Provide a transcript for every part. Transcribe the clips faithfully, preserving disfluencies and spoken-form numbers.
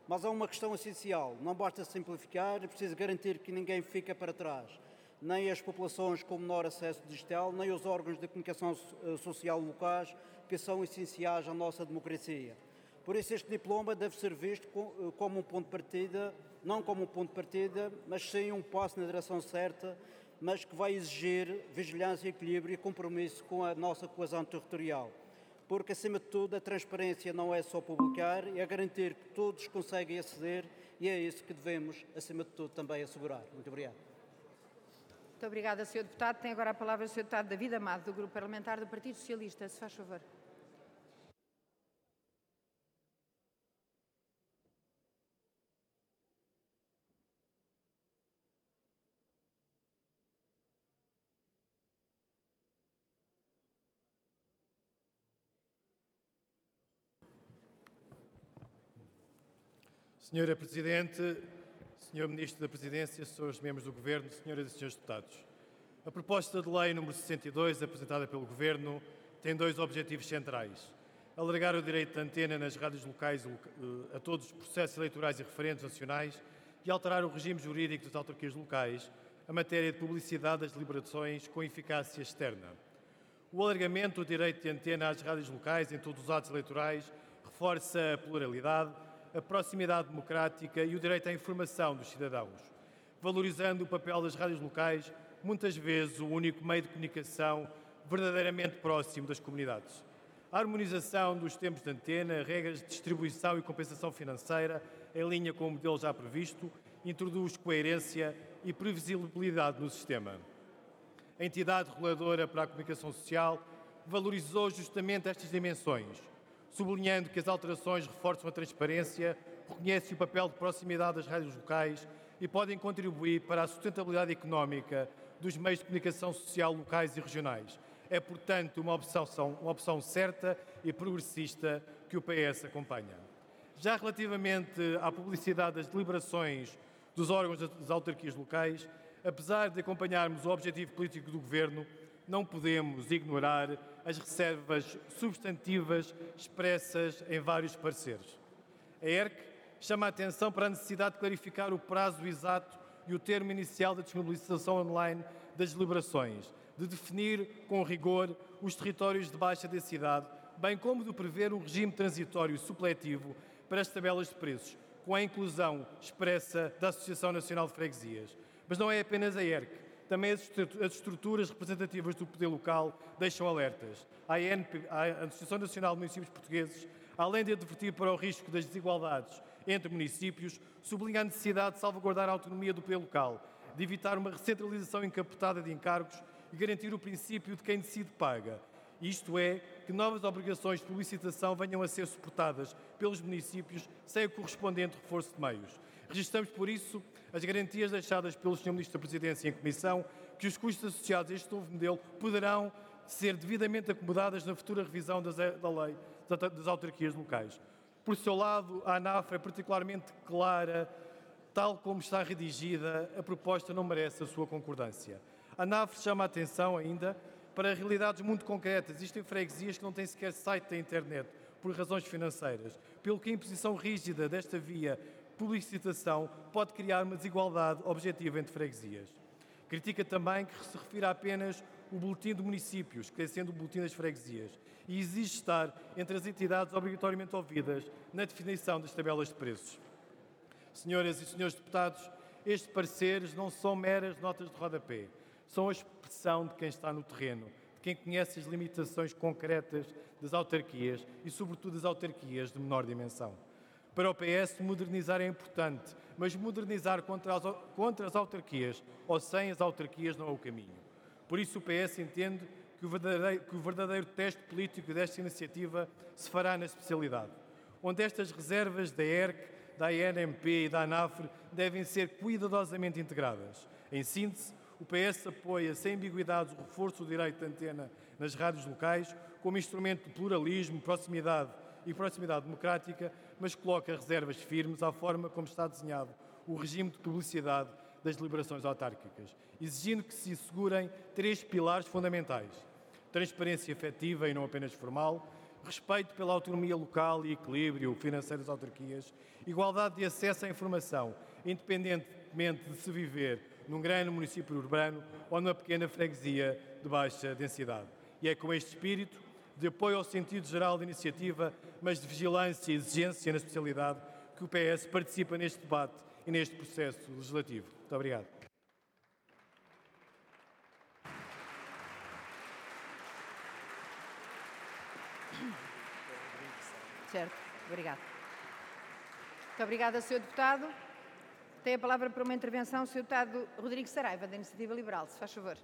Mas há uma questão essencial: não basta simplificar, é preciso garantir que ninguém fica para trás. Nem as populações com menor acesso digital, nem os órgãos de comunicação social locais, que são essenciais à nossa democracia. Por isso este diploma deve ser visto como um ponto de partida, não como um ponto de partida, mas sim um passo na direção certa, mas que vai exigir vigilância, equilíbrio e compromisso com a nossa coesão territorial. Porque, acima de tudo, a transparência não é só publicar, é garantir que todos conseguem aceder e é isso que devemos, acima de tudo, também assegurar. Muito obrigado. Muito obrigada, senhor Deputado. Tem agora a palavra o senhor Deputado David Amado, do Grupo Parlamentar do Partido Socialista. Se faz favor. Senhora Presidente, senhor Ministro da Presidência, senhores membros do Governo, senhoras e senhores deputados. A proposta de lei número sessenta e dois, apresentada pelo Governo, tem dois objetivos centrais: alargar o direito de antena nas rádios locais a todos os processos eleitorais e referendos nacionais e alterar o regime jurídico das autarquias locais a matéria de publicidade das deliberações com eficácia externa. O alargamento do direito de antena às rádios locais em todos os atos eleitorais reforça a pluralidade, a proximidade democrática e o direito à informação dos cidadãos, valorizando o papel das rádios locais, muitas vezes o único meio de comunicação verdadeiramente próximo das comunidades. A harmonização dos tempos de antena, regras de distribuição e compensação financeira, em linha com o modelo já previsto, introduz coerência e previsibilidade no sistema. A entidade reguladora para a comunicação social valorizou justamente estas dimensões, sublinhando que as alterações reforçam a transparência, reconhecem o papel de proximidade das rádios locais e podem contribuir para a sustentabilidade económica dos meios de comunicação social locais e regionais. É, portanto, uma opção, uma opção certa e progressista que o P S acompanha. Já relativamente à publicidade das deliberações dos órgãos das autarquias locais, apesar de acompanharmos o objetivo político do Governo, não podemos ignorar as reservas substantivas expressas em vários pareceres. A E R C chama a atenção para a necessidade de clarificar o prazo exato e o termo inicial da disponibilização online das deliberações, de definir com rigor os territórios de baixa densidade, bem como de prever um regime transitório supletivo para as tabelas de preços, com a inclusão expressa da Associação Nacional de Freguesias. Mas não é apenas a E R C. Também as estruturas representativas do poder local deixam alertas. A A N P, a Associação Nacional de Municípios Portugueses, além de advertir para o risco das desigualdades entre municípios, sublinha a necessidade de salvaguardar a autonomia do poder local, de evitar uma recentralização encapotada de encargos e garantir o princípio de quem decide paga. Isto é, que novas obrigações de publicitação venham a ser suportadas pelos municípios sem o correspondente reforço de meios. Registramos, por isso, as garantias deixadas pelo senhor Ministro da Presidência em Comissão que os custos associados a este novo modelo poderão ser devidamente acomodadas na futura revisão das, da lei das autarquias locais. Por seu lado, a ANAF é particularmente clara, tal como está redigida, a proposta não merece a sua concordância. A ANAF chama a atenção ainda para realidades muito concretas. Existem freguesias que não têm sequer site da internet por razões financeiras, pelo que a imposição rígida desta via publicitação pode criar uma desigualdade objetiva entre freguesias. Critica também que se refira apenas o boletim de municípios, esquecendo o boletim das freguesias, e exige estar entre as entidades obrigatoriamente ouvidas na definição das tabelas de preços. Senhoras e senhores deputados, estes pareceres não são meras notas de rodapé, são a expressão de quem está no terreno, de quem conhece as limitações concretas das autarquias e, sobretudo, das autarquias de menor dimensão. Para o P S, modernizar é importante, mas modernizar contra as, contra as autarquias ou sem as autarquias não é o caminho. Por isso o P S entende que o verdadeiro, que o verdadeiro teste político desta iniciativa se fará na especialidade, onde estas reservas da E R C, da A N M P e da ANAFRE devem ser cuidadosamente integradas. Em síntese, o P S apoia sem ambiguidades o reforço do direito de antena nas rádios locais como instrumento de pluralismo, proximidade e proximidade democrática, mas coloca reservas firmes à forma como está desenhado o regime de publicidade das deliberações autárquicas, exigindo que se assegurem três pilares fundamentais: transparência efetiva e não apenas formal, respeito pela autonomia local e equilíbrio financeiro das autarquias, igualdade de acesso à informação, independentemente de se viver num grande município urbano ou numa pequena freguesia de baixa densidade. E é com este espírito de apoio ao sentido geral da iniciativa, mas de vigilância e exigência na especialidade, que o P S participa neste debate e neste processo legislativo. Muito obrigado. Certo, obrigado. Muito obrigada, senhor Deputado. Tem a palavra para uma intervenção o senhor Deputado Rodrigues Saraiva, da Iniciativa Liberal, se faz favor.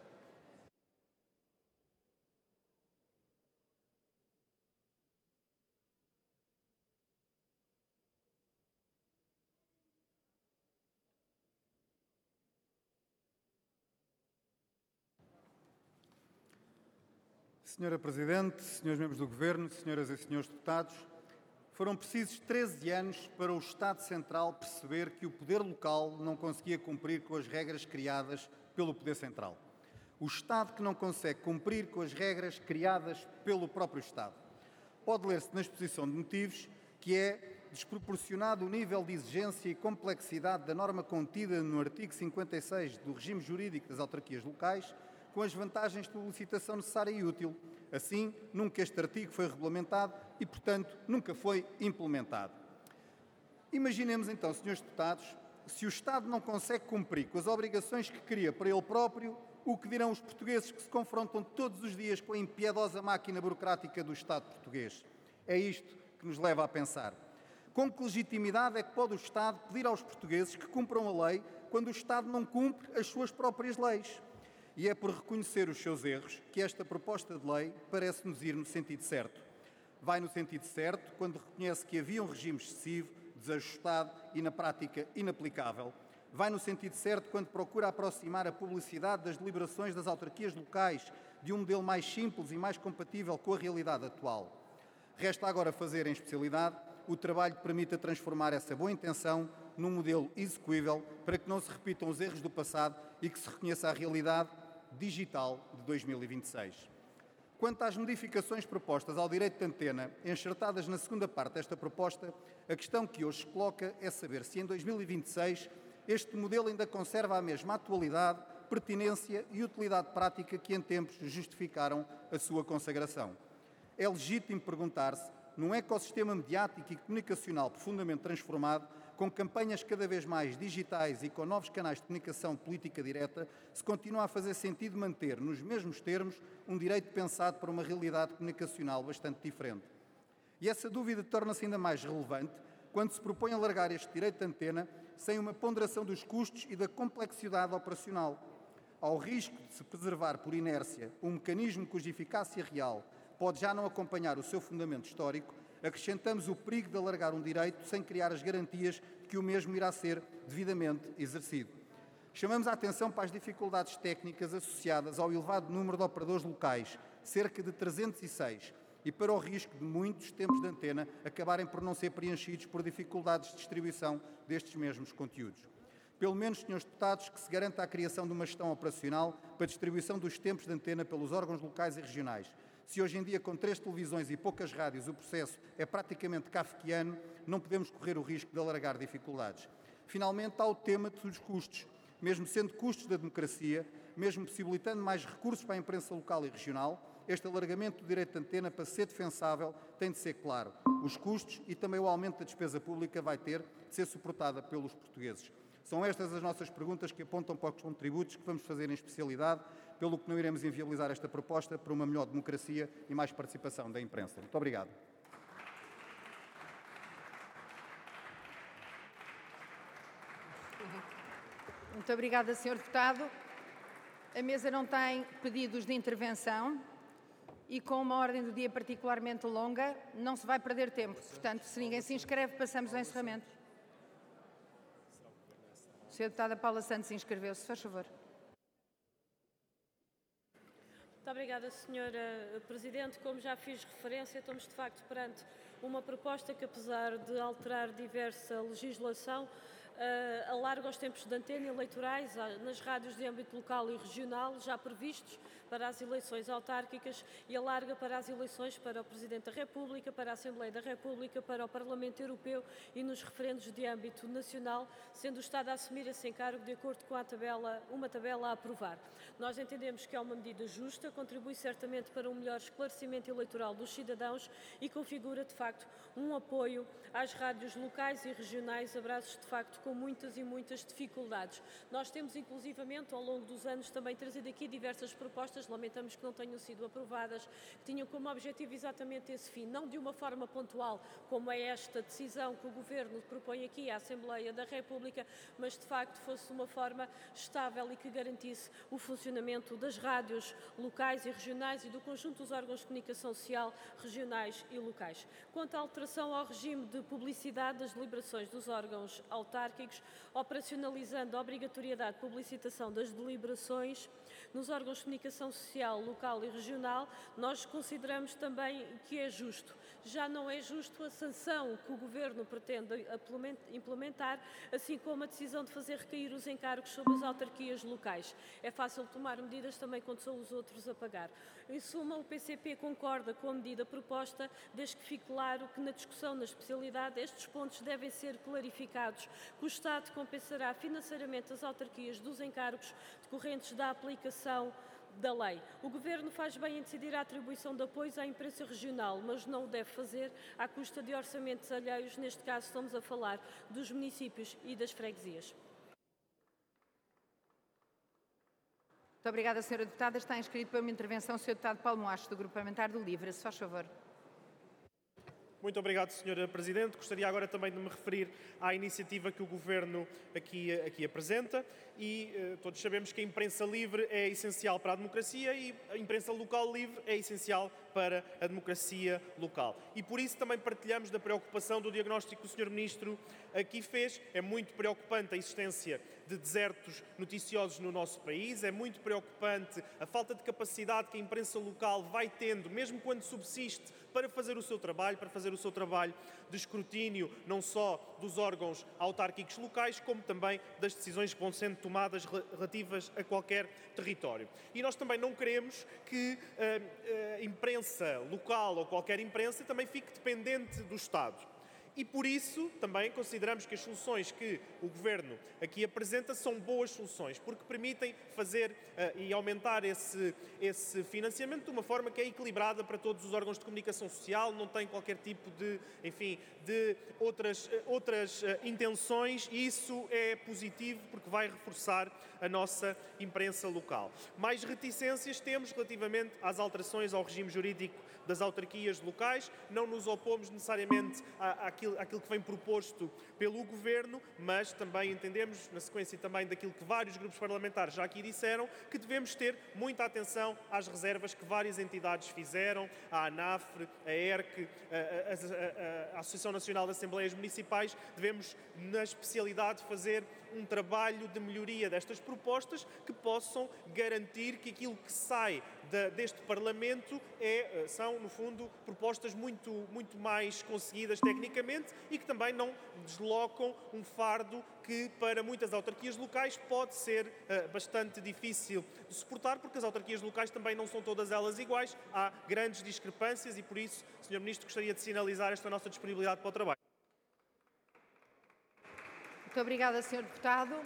Senhora Presidente, senhores membros do Governo, senhoras e senhores deputados, foram precisos treze anos para o Estado Central perceber que o poder local não conseguia cumprir com as regras criadas pelo poder central. O Estado que não consegue cumprir com as regras criadas pelo próprio Estado. Pode ler-se na exposição de motivos que é desproporcionado o nível de exigência e complexidade da norma contida no artigo cinquenta e seis do regime jurídico das autarquias locais, com as vantagens de publicitação necessária e útil. Assim, nunca este artigo foi regulamentado e, portanto, nunca foi implementado. Imaginemos então, senhores deputados, se o Estado não consegue cumprir com as obrigações que cria para ele próprio, o que dirão os portugueses que se confrontam todos os dias com a impiedosa máquina burocrática do Estado português? É isto que nos leva a pensar. Com que legitimidade é que pode o Estado pedir aos portugueses que cumpram a lei quando o Estado não cumpre as suas próprias leis? E é por reconhecer os seus erros que esta proposta de lei parece-nos ir no sentido certo. Vai no sentido certo quando reconhece que havia um regime excessivo, desajustado e, na prática, inaplicável. Vai no sentido certo quando procura aproximar a publicidade das deliberações das autarquias locais de um modelo mais simples e mais compatível com a realidade atual. Resta agora fazer, em especialidade, o trabalho que permita transformar essa boa intenção num modelo execuível para que não se repitam os erros do passado e que se reconheça a realidade digital de dois mil e vinte e seis. Quanto às modificações propostas ao direito de antena, enxertadas na segunda parte desta proposta, a questão que hoje se coloca é saber se em dois mil e vinte e seis este modelo ainda conserva a mesma atualidade, pertinência e utilidade prática que em tempos justificaram a sua consagração. É legítimo perguntar-se, num ecossistema mediático e comunicacional profundamente transformado, com campanhas cada vez mais digitais e com novos canais de comunicação política direta, se continua a fazer sentido manter, nos mesmos termos, um direito pensado para uma realidade comunicacional bastante diferente. E essa dúvida torna-se ainda mais relevante quando se propõe alargar este direito de antena sem uma ponderação dos custos e da complexidade operacional. Ao risco de se preservar por inércia um mecanismo cuja eficácia real pode já não acompanhar o seu fundamento histórico, acrescentamos o perigo de alargar um direito sem criar as garantias de que o mesmo irá ser devidamente exercido. Chamamos a atenção para as dificuldades técnicas associadas ao elevado número de operadores locais, cerca de trezentos e seis, e para o risco de muitos tempos de antena acabarem por não ser preenchidos por dificuldades de distribuição destes mesmos conteúdos. Pelo menos, senhores deputados, que se garanta a criação de uma gestão operacional para a distribuição dos tempos de antena pelos órgãos locais e regionais. Se hoje em dia, com três televisões e poucas rádios, o processo é praticamente kafkiano, não podemos correr o risco de alargar dificuldades. Finalmente, há o tema dos custos. Mesmo sendo custos da democracia, mesmo possibilitando mais recursos para a imprensa local e regional, este alargamento do direito de antena, para ser defensável, tem de ser claro. Os custos e também o aumento da despesa pública vai ter de ser suportada pelos portugueses. São estas as nossas perguntas que apontam para os contributos que vamos fazer em especialidade, pelo que não iremos inviabilizar esta proposta para uma melhor democracia e mais participação da imprensa. Muito obrigado. Muito obrigada, senhor Deputado. A mesa não tem pedidos de intervenção e, com uma ordem do dia particularmente longa, não se vai perder tempo. Portanto, se ninguém se inscreve, passamos ao encerramento. A senhora Deputada Paula Santos inscreveu-se. Faz favor. Muito obrigada, senhora Presidente. Como já fiz referência, estamos de facto perante uma proposta que, apesar de alterar diversa legislação, Uh, alarga os tempos de antena eleitorais uh, nas rádios de âmbito local e regional já previstos para as eleições autárquicas e alarga para as eleições para o Presidente da República, para a Assembleia da República, para o Parlamento Europeu e nos referendos de âmbito nacional, sendo o Estado a assumir esse encargo de acordo com a tabela, uma tabela a aprovar. Nós entendemos que é uma medida justa, contribui certamente para um melhor esclarecimento eleitoral dos cidadãos e configura, de facto, um apoio às rádios locais e regionais, abraços, de facto, com muitas e muitas dificuldades. Nós temos, inclusivamente, ao longo dos anos, também trazido aqui diversas propostas, lamentamos que não tenham sido aprovadas, que tinham como objetivo exatamente esse fim, não de uma forma pontual, como é esta decisão que o Governo propõe aqui à Assembleia da República, mas, de facto, fosse uma forma estável e que garantisse o funcionamento das rádios locais e regionais e do conjunto dos órgãos de comunicação social regionais e locais. Quanto à alteração ao regime de publicidade das deliberações dos órgãos autárquicos, operacionalizando a obrigatoriedade de publicitação das deliberações nos órgãos de comunicação social local e regional, nós consideramos também que é justo. Já não é justo a sanção que o Governo pretende implementar, assim como a decisão de fazer recair os encargos sobre as autarquias locais. É fácil tomar medidas também quando são os outros a pagar. Em suma, o P C P concorda com a medida proposta, desde que fique claro que na discussão na especialidade estes pontos devem ser clarificados, que o Estado compensará financeiramente as autarquias dos encargos decorrentes da aplicação da lei. O Governo faz bem em decidir a atribuição de apoios à imprensa regional, mas não o deve fazer à custa de orçamentos alheios, neste caso estamos a falar dos municípios e das freguesias. Muito obrigada, senhora Deputada. Está inscrito para uma intervenção o senhor Deputado Paulo Moacho, do Grupo Parlamentar do LIVRE. Se faz favor. Muito obrigado, senhora Presidente. Gostaria agora também de me referir à iniciativa que o Governo aqui, aqui apresenta e eh, todos sabemos que a imprensa livre é essencial para a democracia e a imprensa local livre é essencial para a democracia local. E por isso também partilhamos da preocupação do diagnóstico que o senhor Ministro aqui fez. É muito preocupante a existência de desertos noticiosos no nosso país, é muito preocupante a falta de capacidade que a imprensa local vai tendo, mesmo quando subsiste, para fazer o seu trabalho, para fazer o seu trabalho de escrutínio, não só dos órgãos autárquicos locais, como também das decisões que vão sendo tomadas relativas a qualquer território. E nós também não queremos que a, a imprensa local ou qualquer imprensa também fique dependente do Estado. E por isso também consideramos que as soluções que o Governo aqui apresenta são boas soluções, porque permitem fazer uh, e aumentar esse, esse financiamento de uma forma que é equilibrada para todos os órgãos de comunicação social, não tem qualquer tipo de, enfim, de outras, uh, outras uh, intenções, e isso é positivo porque vai reforçar a nossa imprensa local. Mais reticências temos relativamente às alterações ao regime jurídico das autarquias locais, não nos opomos necessariamente à, àquilo, àquilo que vem proposto pelo Governo, mas também entendemos, na sequência também daquilo que vários grupos parlamentares já aqui disseram, que devemos ter muita atenção às reservas que várias entidades fizeram, a ANAFRE, a ERC, a, a, a, a Associação Nacional de Assembleias Municipais. Devemos, na especialidade, fazer um trabalho de melhoria destas propostas que possam garantir que aquilo que sai de, deste Parlamento é, são, no fundo, propostas muito, muito mais conseguidas tecnicamente e que também não deslocam um fardo que, para muitas autarquias locais, pode ser uh, bastante difícil de suportar, porque as autarquias locais também não são todas elas iguais, há grandes discrepâncias e, por isso, senhor Ministro, gostaria de sinalizar esta nossa disponibilidade para o trabalho. Muito obrigada, senhor Deputado.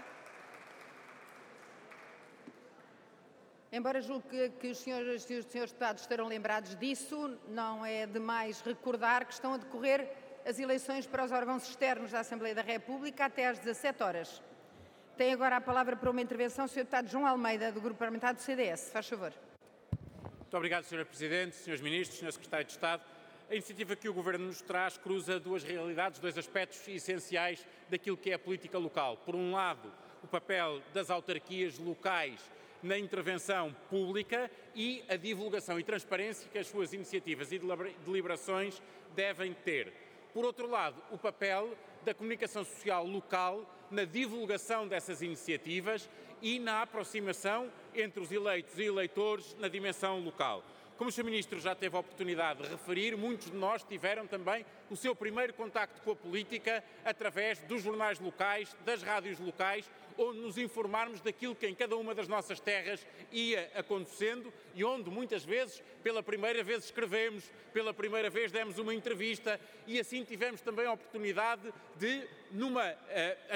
Embora julgue que, que os senhores e os senhores deputados estarão lembrados disso, não é demais recordar que estão a decorrer as eleições para os órgãos externos da Assembleia da República até às dezassete horas. Tem agora a palavra para uma intervenção o senhor Deputado João Almeida, do Grupo Parlamentar do C D S. Faz favor. Muito obrigado, senhora Presidente, senhores Ministros, senhor Secretário de Estado. A iniciativa que o Governo nos traz cruza duas realidades, dois aspectos essenciais daquilo que é a política local. Por um lado, o papel das autarquias locais na intervenção pública e a divulgação e transparência que as suas iniciativas e deliberações devem ter. Por outro lado, o papel da comunicação social local na divulgação dessas iniciativas e na aproximação entre os eleitos e eleitores na dimensão local. Como o senhor Ministro já teve a oportunidade de referir, muitos de nós tiveram também o seu primeiro contacto com a política através dos jornais locais, das rádios locais, onde nos informarmos daquilo que em cada uma das nossas terras ia acontecendo e onde muitas vezes, pela primeira vez escrevemos, pela primeira vez demos uma entrevista e assim tivemos também a oportunidade de, numa, uh,